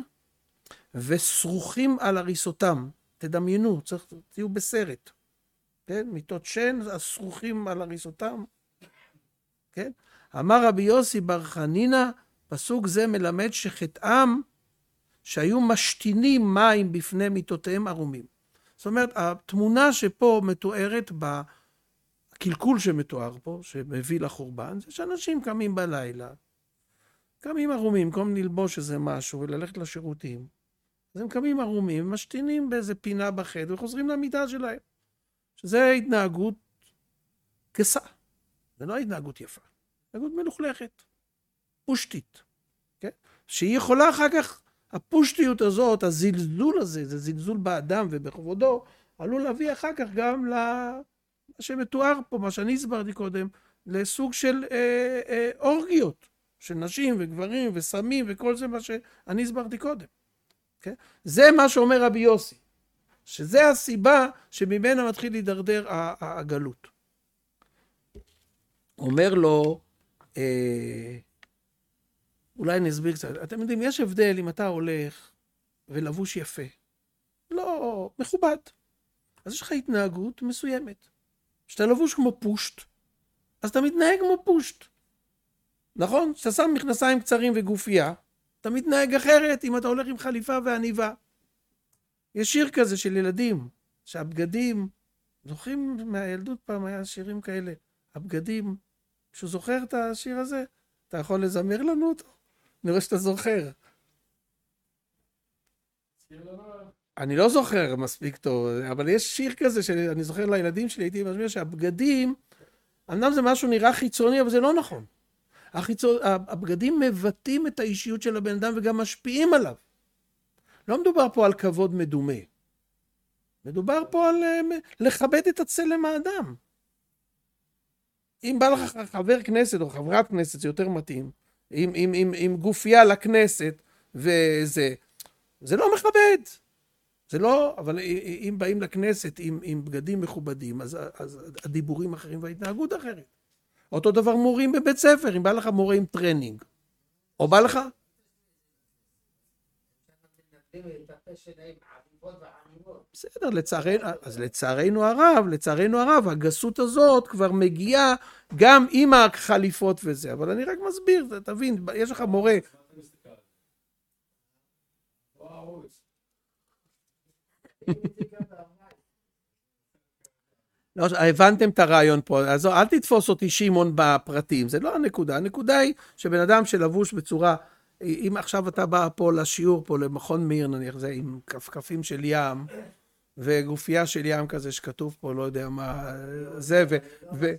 S1: וסרוכים על הריסותם. תדמיינו, צריך, תהיו בסרט. כן? מיטות שן, הסרוכים על הריסותם. כן? אמר רבי יוסי בר חנינא, פסוק זה מלמד שחטאם שהיו משתינים מים בפני מיטותיהם ערומים. זאת אומרת, התמונה שפה מתוארת בקלקול שמתואר פה, שמביא לחורבן, זה שאנשים קמים בלילה, קמים ערומים, במקום ללבוש איזה משהו וללכת לשירותים. אז הם קמים ערומים, משתינים באיזה פינה בחדר וחוזרים למיטה שלהם. שזה התנהגות גסה. זה לא התנהגות יפה. התנהגות מלוכלכת. פושטית. כן? שהיא יכולה אחר כך, הפושטיות הזאת, הזלזול הזה, זה זלזול באדם ובכבודו, עלול להביא אחר כך גם למה שמתואר פה, מה שאני הסברתי קודם, לסוג של אה, אה, אורגיות, של נשים וגברים וסמים וכל זה מה שאני הסברתי קודם. כן? זה מה שאומר רבי יוסי, שזה הסיבה שממנה מתחיל להידרדר הגלות. אומר לו, אה, אולי נסביר קצת, אתם יודעים, יש הבדל אם אתה הולך ולבוש יפה, לא מכובד, אז יש לך התנהגות מסוימת. כשאתה לבוש כמו פושט, אז אתה מתנהג כמו פושט. נכון? כשאתה שם מכנסיים קצרים וגופייה, אתה מתנהג אחרת אם אתה הולך עם חליפה ועניבה. יש שיר כזה של ילדים, שהבגדים, זוכרים מהילדות פעם היה שירים כאלה, הבגדים, כשהוא זוכר את השיר הזה, אתה יכול לזמר לנו אותו? נראה שאתה זוכר. אני לא זוכר מספיק טוב, אבל יש שיר כזה שאני זוכר לילדים שלי, הייתי משמע שהבגדים, אמנם זה משהו נראה חיצוני, אבל זה לא נכון. החיצון, הבגדים מבטאים את האישיות של הבן אדם וגם משפיעים עליו. לא מדובר פה על כבוד מדומה. מדובר פה על לכבד את הצלם האדם. אם בא לך חבר כנסת או חברת כנסת, זה יותר מתאים. עם, עם, עם, עם גופייה לכנסת, וזה, זה לא מכבד. זה לא, אבל אם באים לכנסת עם, עם בגדים מכובדים, אז, אז הדיבורים אחרים וההתנהגות אחרת. אותו דבר מורים בבית ספר, אם בא לך מורה עם טרנינג. או בא לך? בסדר, לצערנו, אז לצערנו הרב, לצערנו הרב, הגסות הזאת כבר מגיעה גם עם החליפות וזה, אבל אני רק מסביר, תבין, יש לך מורה. לא, הבנתם את הרעיון פה, אז אל תתפוס אותי שימון בפרטים, זה לא הנקודה, הנקודה היא שבן אדם שלבוש בצורה, אם עכשיו אתה בא פה לשיעור פה למכון מאיר נניח, זה עם כפכפים של ים, וגופייה של ים כזה שכתוב פה, לא יודע מה, זה ו... ו...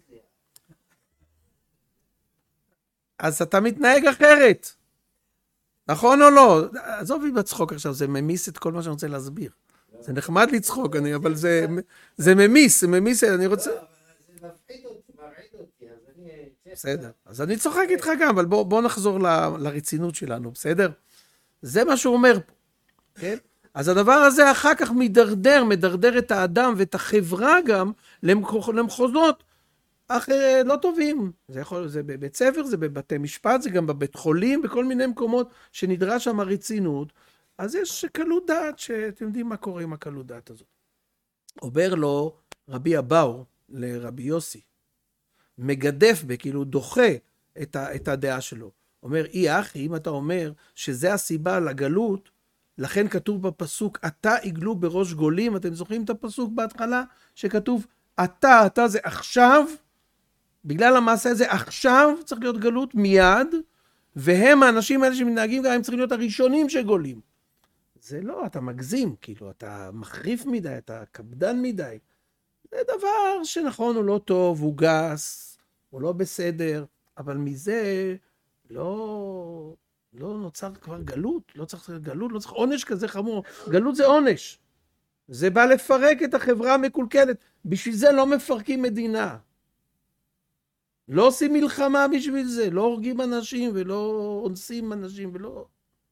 S1: אז אתה מתנהג אחרת, נכון או לא? עזוב לי בצחוק עכשיו, זה ממיס את כל מה שאני רוצה להסביר. זה נחמד לצחוק, אני, אבל זה, זה ממיס, זה ממיס, אני רוצה...
S2: זה מפחיד אותי, מרעיד אותי, אז אני...
S1: בסדר, אז אני צוחק איתך גם, אבל בוא, בוא נחזור ל, לרצינות שלנו, בסדר? זה מה שהוא אומר פה, כן? אז הדבר הזה אחר כך מדרדר, מדרדר את האדם ואת החברה גם למחוזות אחרי, לא טובים. זה יכול, זה בבית ספר, זה בבתי משפט, זה גם בבית חולים, בכל מיני מקומות שנדרש שם רצינות. אז יש קלות דעת, שאתם יודעים מה קורה עם הקלות דעת הזאת. אומר לו רבי אבאו לרבי יוסי, מגדף בכאילו דוחה את, ה, את הדעה שלו. אומר, אי אחי, אם אתה אומר שזה הסיבה לגלות, לכן כתוב בפסוק, אתה עגלו בראש גולים, אתם זוכרים את הפסוק בהתחלה, שכתוב, אתה, אתה זה עכשיו, בגלל המעשה הזה עכשיו צריך להיות גלות מיד, והם האנשים האלה שמנהגים גם, הם צריכים להיות הראשונים שגולים. זה לא, אתה מגזים, כאילו, אתה מחריף מדי, אתה קפדן מדי. זה דבר שנכון, הוא לא טוב, הוא גס, הוא לא בסדר, אבל מזה לא, לא נוצר כבר גלות, לא צריך גלות, לא צריך עונש כזה חמור. גלות זה עונש. זה בא לפרק את החברה המקולקלת. בשביל זה לא מפרקים מדינה. לא עושים מלחמה בשביל זה, לא הורגים אנשים ולא אונסים אנשים ולא...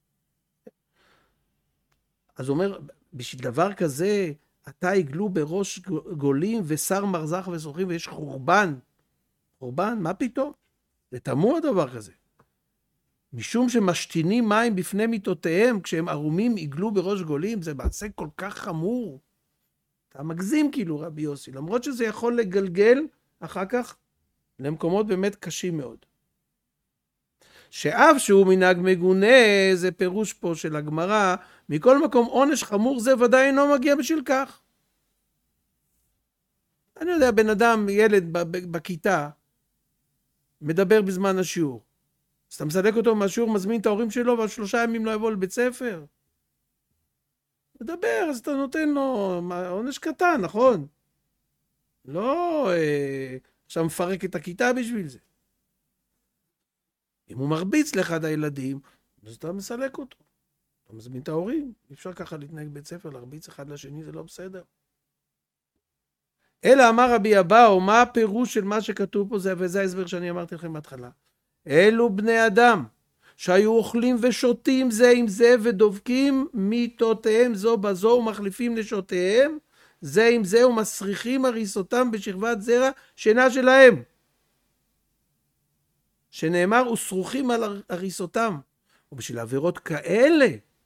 S1: אז הוא אומר, בשביל דבר כזה, אתה עגלו בראש גולים ושר מרזח וסוחרים ויש חורבן. חורבן? מה פתאום? זה תמוה דבר כזה. משום שמשתינים מים בפני מיטותיהם, כשהם ערומים עגלו בראש גולים, זה מעשה כל כך חמור. אתה מגזים כאילו רבי יוסי, למרות שזה יכול לגלגל אחר כך למקומות באמת קשים מאוד. שאף שהוא מנהג מגונה, זה פירוש פה של הגמרא, מכל מקום עונש חמור זה ודאי אינו מגיע בשביל כך. אני יודע, בן אדם, ילד בכיתה, מדבר בזמן השיעור. אז אתה מסלק אותו מהשיעור, מזמין את ההורים שלו, ועל שלושה ימים לא יבוא לבית ספר. מדבר, אז אתה נותן לו עונש קטן, נכון? לא, אה, עכשיו מפרק את הכיתה בשביל זה. אם הוא מרביץ לאחד הילדים, אז אתה מסלק אותו. אתה מזמין את ההורים. אי אפשר ככה להתנהג בית ספר, להרביץ אחד לשני, זה לא בסדר. אלא אמר רבי אבאו, מה הפירוש של מה שכתוב פה זה, וזה ההסבר שאני אמרתי לכם בהתחלה. אלו בני אדם, שהיו אוכלים ושותים זה עם זה, ודובקים מיטותיהם זו בזו, ומחליפים לשותיהם, זה עם זה, ומסריחים הריסותם בשכבת זרע שינה שלהם. שנאמר, וסרוכים על הריסותם. ובשביל עבירות כאלה,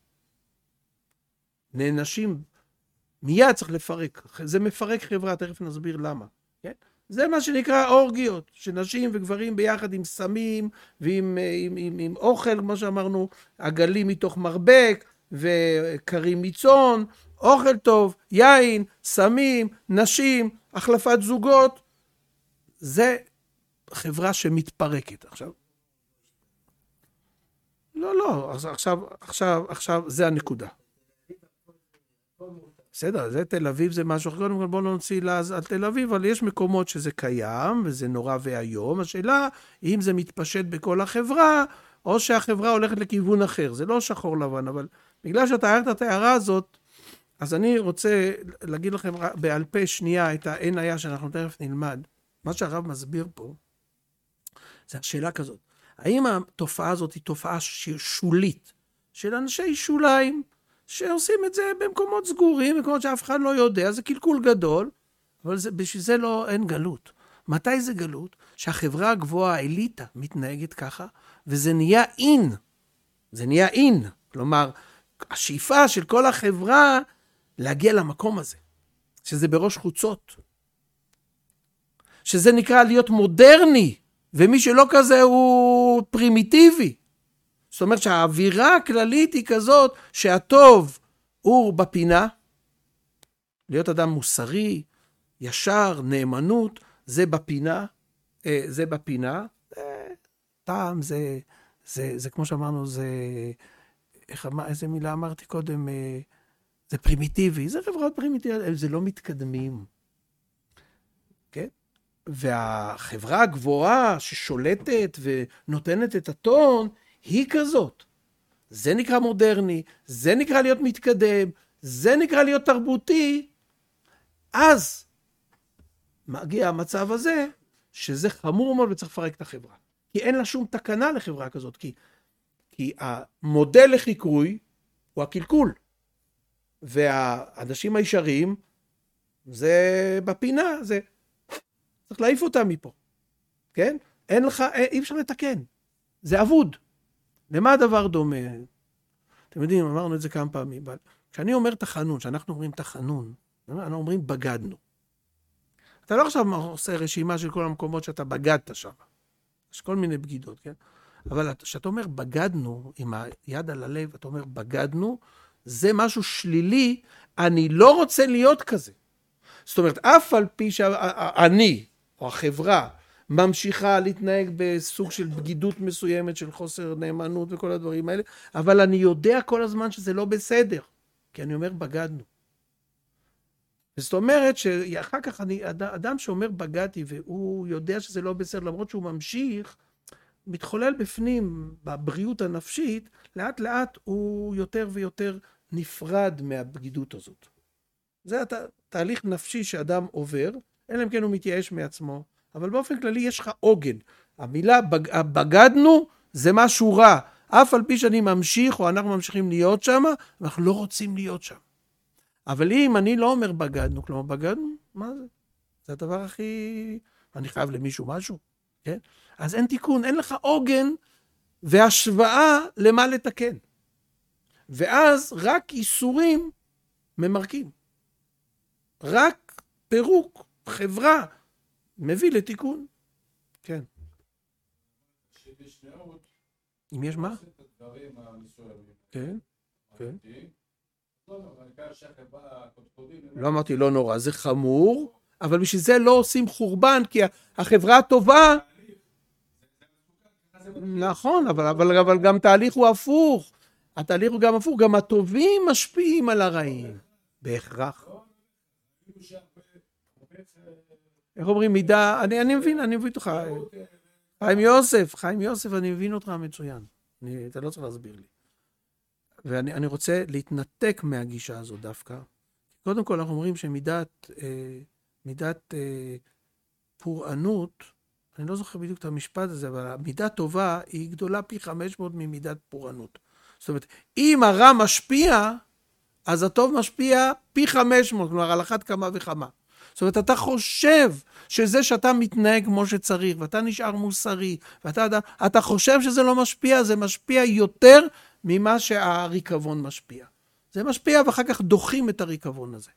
S1: נענשים, מיד צריך לפרק. זה מפרק חברה, תכף נסביר למה. כן? זה מה שנקרא אורגיות, שנשים וגברים ביחד עם סמים, ועם עם, עם, עם אוכל, כמו שאמרנו, עגלים מתוך מרבק, וקרים מצון, אוכל טוב, יין, סמים, נשים, החלפת זוגות. זה חברה שמתפרקת. עכשיו, לא, לא, עכשיו, עכשיו, עכשיו, זה הנקודה. בסדר, זה תל אביב, זה משהו, קודם כל בואו לא נוציא לעז על תל אביב, אבל יש מקומות שזה קיים, וזה נורא והיום. השאלה, אם זה מתפשט בכל החברה, או שהחברה הולכת לכיוון אחר. זה לא שחור לבן, אבל בגלל שאתה הערת את ההערה הזאת, אז אני רוצה להגיד לכם בעל פה שנייה את האין היה שאנחנו תכף נלמד. מה שהרב מסביר פה, זה השאלה כזאת. האם התופעה הזאת היא תופעה שולית, של אנשי שוליים, שעושים את זה במקומות סגורים, במקומות שאף אחד לא יודע, זה קלקול גדול, אבל זה, בשביל זה לא, אין גלות. מתי זה גלות? שהחברה הגבוהה, האליטה, מתנהגת ככה, וזה נהיה אין. זה נהיה אין. כלומר, השאיפה של כל החברה להגיע למקום הזה, שזה בראש חוצות. שזה נקרא להיות מודרני, ומי שלא כזה הוא פרימיטיבי. זאת אומרת שהאווירה הכללית היא כזאת שהטוב הוא בפינה, להיות אדם מוסרי, ישר, נאמנות, זה בפינה, זה בפינה, פעם זה, זה, זה כמו שאמרנו, זה, איך, איזה מילה אמרתי קודם, זה פרימיטיבי, זה חברות פרימיטיביות, זה לא מתקדמים. כן? והחברה הגבוהה ששולטת ונותנת את הטון, היא כזאת. זה נקרא מודרני, זה נקרא להיות מתקדם, זה נקרא להיות תרבותי. אז מגיע המצב הזה, שזה חמור מאוד וצריך לפרק את החברה. כי אין לה שום תקנה לחברה כזאת, כי, כי המודל לחיקוי הוא הקלקול. והאנשים הישרים, זה בפינה, זה צריך להעיף אותם מפה, כן? אין לך, אי אפשר לתקן, זה אבוד. למה הדבר דומה? אתם יודעים, אמרנו את זה כמה פעמים, אבל כשאני אומר תחנון, כשאנחנו אומרים תחנון, אנחנו אומרים בגדנו. אתה לא עכשיו עושה רשימה של כל המקומות שאתה בגדת שם. יש כל מיני בגידות, כן? אבל כשאתה אומר בגדנו, עם היד על הלב, אתה אומר בגדנו, זה משהו שלילי, אני לא רוצה להיות כזה. זאת אומרת, אף על פי שאני, או החברה, ממשיכה להתנהג בסוג של בגידות מסוימת, של חוסר נאמנות וכל הדברים האלה, אבל אני יודע כל הזמן שזה לא בסדר, כי אני אומר בגדנו. זאת אומרת שאחר כך אני, אדם שאומר בגדתי והוא יודע שזה לא בסדר, למרות שהוא ממשיך, מתחולל בפנים, בבריאות הנפשית, לאט לאט הוא יותר ויותר נפרד מהבגידות הזאת. זה התהליך נפשי שאדם עובר, אלא אם כן הוא מתייאש מעצמו, אבל באופן כללי יש לך עוגן. המילה בג... בגדנו זה משהו רע, אף על פי שאני ממשיך או אנחנו ממשיכים להיות שם, אנחנו לא רוצים להיות שם. אבל אם אני לא אומר בגדנו, כלומר בגדנו, מה זה? זה הדבר הכי... אני חייב למישהו משהו, כן? אז אין תיקון, אין לך עוגן והשוואה למה לתקן. ואז רק איסורים ממרקים. רק פירוק, חברה, מביא לתיקון. כן. אם יש מה? כן, כן. לא אמרתי לא נורא, זה חמור, אבל בשביל זה לא עושים חורבן, כי החברה הטובה... נכון, אבל, אבל, אבל גם תהליך הוא הפוך. התהליך הוא גם הפוך, גם הטובים משפיעים על הרעים. בהכרח. איך אומרים מידה, אני, אני מבין, אני מבין אותך. חיים יוסף, חיים יוסף, אני מבין אותך מצוין. אני, אתה לא צריך להסביר לי. ואני אני רוצה להתנתק מהגישה הזו דווקא. קודם כל אנחנו אומרים שמידת אה, מידת אה, פורענות, אני לא זוכר בדיוק את המשפט הזה, אבל המידה טובה היא גדולה פי חמש מאות ממידת פורענות. זאת אומרת, אם הרע משפיע, אז הטוב משפיע פי חמש מאות, כלומר על אחת כמה וכמה. זאת אומרת, אתה חושב שזה שאתה מתנהג כמו שצריך, ואתה נשאר מוסרי, ואתה אתה חושב שזה לא משפיע, זה משפיע יותר ממה שהריקבון משפיע. זה משפיע ואחר כך דוחים את הריקבון הזה.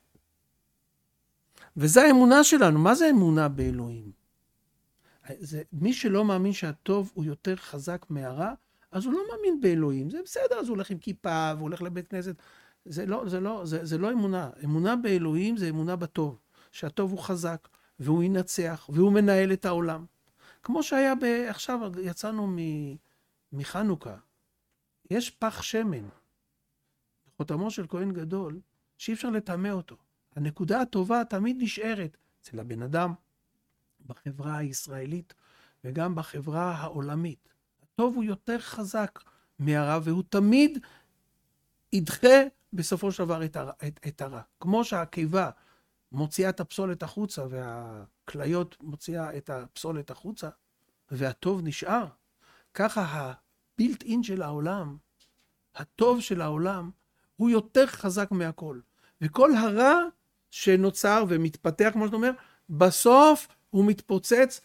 S1: וזה האמונה שלנו. מה זה אמונה באלוהים? זה, מי שלא מאמין שהטוב הוא יותר חזק מהרע, אז הוא לא מאמין באלוהים. זה בסדר, אז הוא הולך עם כיפה, והוא הולך לבית כנסת. זה לא, זה לא, זה, זה לא אמונה. אמונה באלוהים זה אמונה בטוב. שהטוב הוא חזק, והוא ינצח, והוא מנהל את העולם. כמו שהיה ב... עכשיו יצאנו מ... מחנוכה. יש פח שמן, חותמו של כהן גדול, שאי אפשר לטמא אותו. הנקודה הטובה תמיד נשארת אצל הבן אדם, בחברה הישראלית, וגם בחברה העולמית. הטוב הוא יותר חזק מהרע, והוא תמיד ידחה בסופו של דבר את הרע. את, את הרע. כמו שהקיבה מוציאה את הפסולת החוצה, והכליות מוציאה את הפסולת החוצה, והטוב נשאר. ככה הבילט אין של העולם, הטוב של העולם, הוא יותר חזק מהכל. וכל הרע שנוצר ומתפתח, כמו שאתה אומר, בסוף הוא מתפוצץ,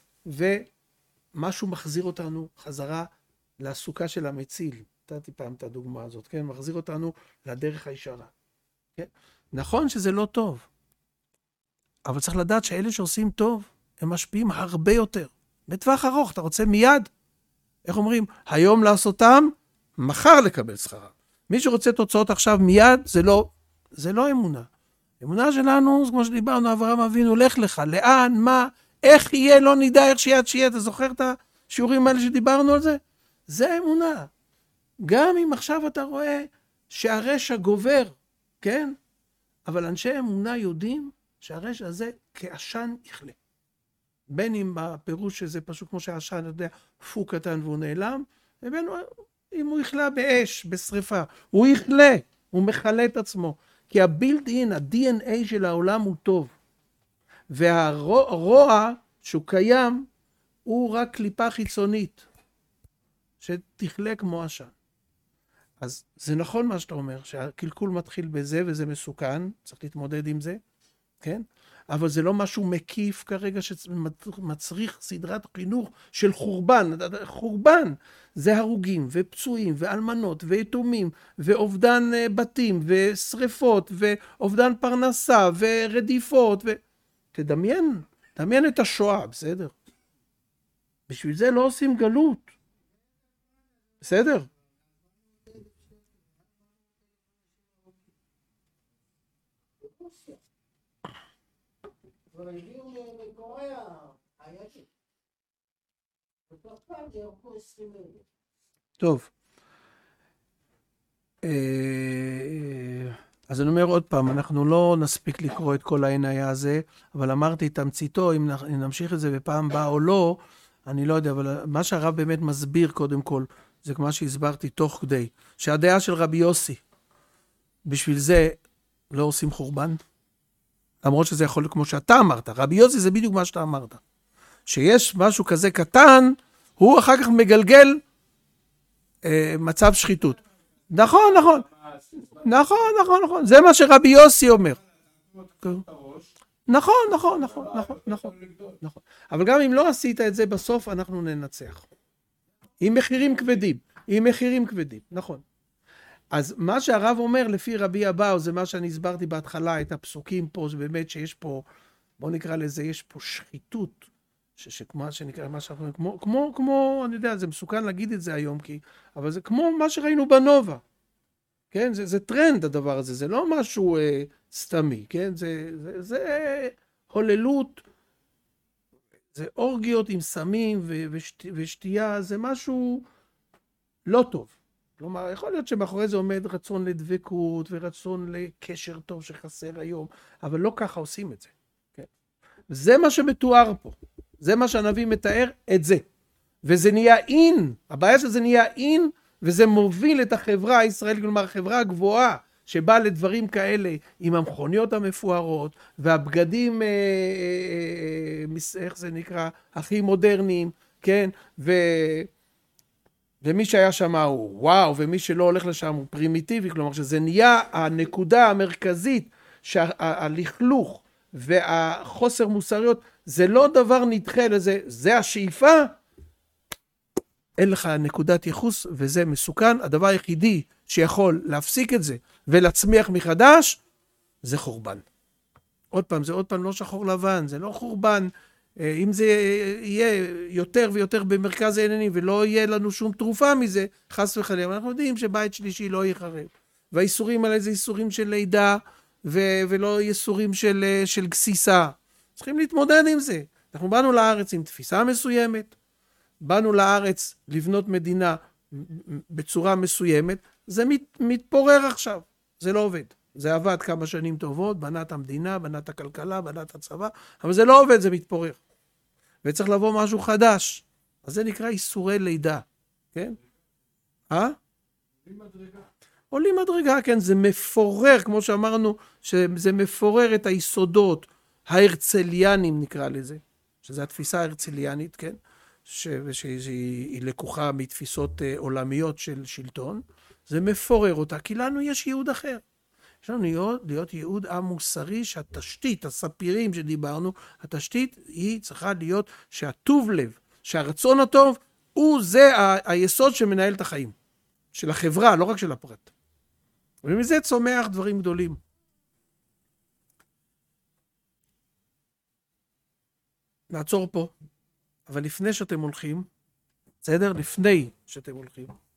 S1: ומשהו מחזיר אותנו חזרה לסוכה של המציל. נתתי פעם את הדוגמה הזאת, כן? מחזיר אותנו לדרך הישרה. כן? נכון שזה לא טוב, אבל צריך לדעת שאלה שעושים טוב, הם משפיעים הרבה יותר. בטווח ארוך, אתה רוצה מיד, איך אומרים? היום לעשותם, מחר לקבל שכרה. מי שרוצה תוצאות עכשיו מיד, זה לא, זה לא אמונה. אמונה שלנו, כמו שדיברנו, אברהם אבינו, לך לך, לאן, מה, איך יהיה, לא נדע, איך שיהיה, שיהיה. אתה זוכר את השיעורים האלה שדיברנו על זה? זה אמונה. גם אם עכשיו אתה רואה שהרשע גובר, כן? אבל אנשי אמונה יודעים שהרשע הזה כעשן יכלה. בין אם בפירוש שזה פשוט כמו שהעשן יודע, פו קטן והוא נעלם, ובין אם הוא יכלה באש, בשריפה. הוא יכלה, הוא מחלה את עצמו. כי הבילט אין, ה-די אן איי של העולם הוא טוב. והרוע שהוא קיים, הוא רק קליפה חיצונית, שתכלה כמו עשן. אז זה נכון מה שאתה אומר, שהקלקול מתחיל בזה וזה מסוכן, צריך להתמודד עם זה, כן? אבל זה לא משהו מקיף כרגע שמצריך סדרת חינוך של חורבן. חורבן זה הרוגים ופצועים ואלמנות ויתומים ואובדן בתים ושריפות ואובדן פרנסה ורדיפות. ו... תדמיין, תדמיין את השואה, בסדר? בשביל זה לא עושים גלות. בסדר?
S2: כבר הגיעו לקוריאה, היה ש... בתוך פעם ירקו עשרים אלף.
S1: טוב. אז אני אומר עוד פעם, אנחנו לא נספיק לקרוא את כל העיניה הזה, אבל אמרתי תמציתו, אם נמשיך את זה בפעם באה או לא, אני לא יודע, אבל מה שהרב באמת מסביר קודם כל, זה כמו שהסברתי תוך כדי, שהדעה של רבי יוסי, בשביל זה לא עושים חורבן, למרות שזה יכול להיות כמו שאתה אמרת, רבי יוסי זה בדיוק מה שאתה אמרת, שיש משהו כזה קטן, הוא אחר כך מגלגל אה, מצב שחיתות. נכון, נכון. נכון, נכון, נכון. זה מה שרבי יוסי אומר. נכון, נכון, נכון, נכון, נכון, נכון. אבל גם אם לא עשית את זה בסוף, אנחנו ננצח. עם מחירים כבדים, עם מחירים כבדים, נכון. אז מה שהרב אומר לפי רבי אבאו, זה מה שאני הסברתי בהתחלה, את הפסוקים פה, זה באמת שיש פה, בוא נקרא לזה, יש פה שחיתות, שכמו שנקרא, מה שאנחנו, כמו, כמו, כמו, אני יודע, זה מסוכן להגיד את זה היום, כי, אבל זה כמו מה שראינו בנובה. כן, זה, זה טרנד הדבר הזה, זה לא משהו אה, סתמי, כן, זה, זה, זה הוללות, זה אורגיות עם סמים ו, ושת, ושתייה, זה משהו לא טוב. כלומר, יכול להיות שמאחורי זה עומד רצון לדבקות ורצון לקשר טוב שחסר היום, אבל לא ככה עושים את זה. כן? זה מה שמתואר פה, זה מה שהנביא מתאר את זה. וזה נהיה אין, הבעיה שזה נהיה אין, וזה מוביל את החברה הישראלית, כלומר החברה הגבוהה, שבאה לדברים כאלה עם המכוניות המפוארות, והבגדים, אה, אה, אה, איך זה נקרא, הכי מודרניים, כן? ו... ומי שהיה שם הוא וואו, ומי שלא הולך לשם הוא פרימיטיבי, כלומר שזה נהיה הנקודה המרכזית, שהלכלוך והחוסר מוסריות, זה לא דבר נדחה לזה, זה השאיפה, אין לך נקודת ייחוס, וזה מסוכן. הדבר היחידי שיכול להפסיק את זה, ולהצמיח מחדש, זה חורבן. עוד פעם, זה עוד פעם לא שחור לבן, זה לא חורבן, אם זה יהיה יותר ויותר במרכז העניינים, ולא יהיה לנו שום תרופה מזה, חס וחלילה, אנחנו יודעים שבית שלישי לא יחרב. והאיסורים האלה זה איסורים של לידה, ו- ולא איסורים של, של גסיסה. צריכים להתמודד עם זה. אנחנו באנו לארץ עם תפיסה מסוימת, באנו לארץ לבנות מדינה בצורה מסוימת, זה מת, מתפורר עכשיו, זה לא עובד. זה עבד כמה שנים טובות, בנת המדינה, בנת הכלכלה, בנת הצבא, אבל זה לא עובד, זה מתפורר. וצריך לבוא משהו חדש. אז זה נקרא איסורי לידה, כן? אה? עולים מדרגה. עולים מדרגה, כן, זה מפורר, כמו שאמרנו, שזה מפורר את היסודות ההרצליאנים, נקרא לזה, שזה התפיסה ההרצליאנית, כן? שהיא לקוחה מתפיסות עולמיות של שלטון, זה מפורר אותה, כי לנו יש ייעוד אחר. יש לנו להיות, להיות ייעוד המוסרי, שהתשתית, הספירים שדיברנו, התשתית היא צריכה להיות שהטוב לב, שהרצון הטוב, הוא זה ה- היסוד שמנהל את החיים, של החברה, לא רק של הפרט. ומזה צומח דברים גדולים. נעצור פה, אבל לפני שאתם הולכים, בסדר? לפני שאתם הולכים,